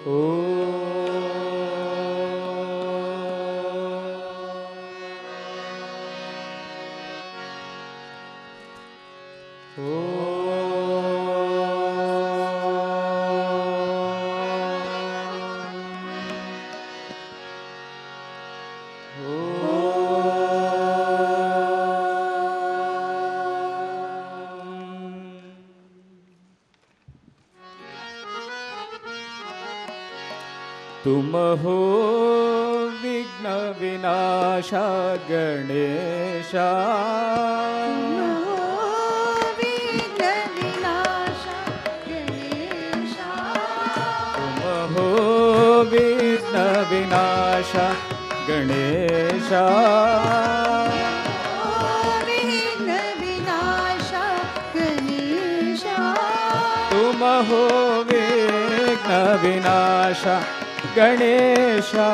तुम हो विघ्न विनाशा गणेशा, तुम हो विघ्न विनाशा गणेशा, तुम हो विघ्न विनाशा गणेशा,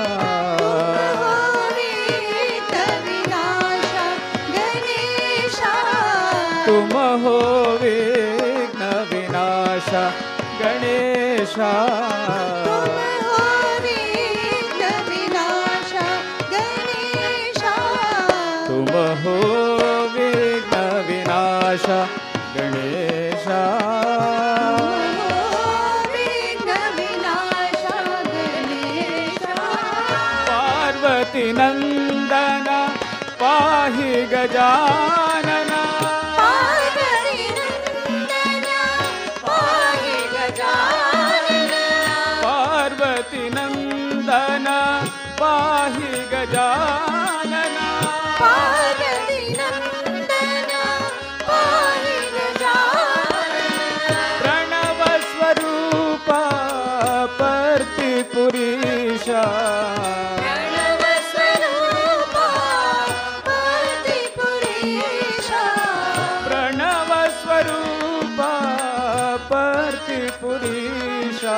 तुम हो विघ्न विनाशा गणेशा, तुम हो विघ्न विनाशा गणेशा, पार्वती नंदन पाहि गजानना, पार्वती नंदन पाहि गजानना, प्रणव स्वरूप पर्तिपुरीशा, प्रणव स्वरूप पर्तिपुरीशा,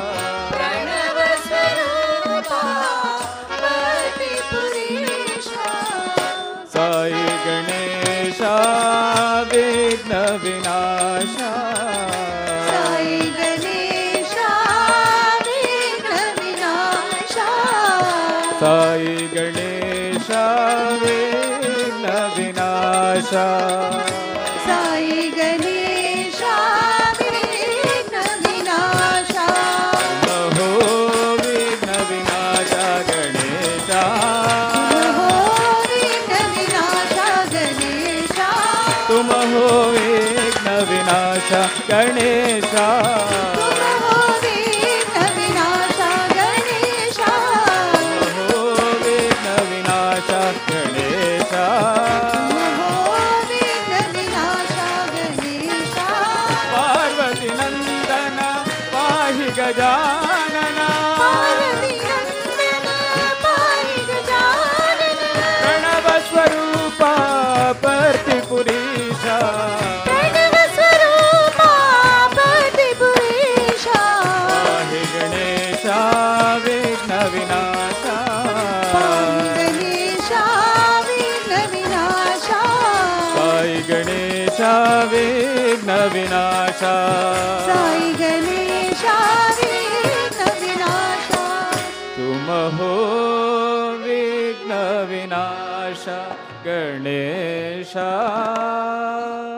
साई गणेशा विघ्न विनाशा, साई गणेशा विघ्न विनाशा, साई गणेशा विघ्न विनाशा, साई गणेशा विघ्न विनाशा, हो विघ्न विनाशा गणेशा, तुम हो विघ्न विनाशा गणेशा, तुम हो विघ्न विनाशा गणेशा, पार्वती नंदन पाहि गजानना, प्रणव स्वरूप पर्तिपुरीशा, पाहि गणेशा विघ्न विनाशा, साई गणेशा विघ्न विनाशा, साई गणेशा विघ्न विनाशा, तुम हो विघ्न विनाशा गणेशा।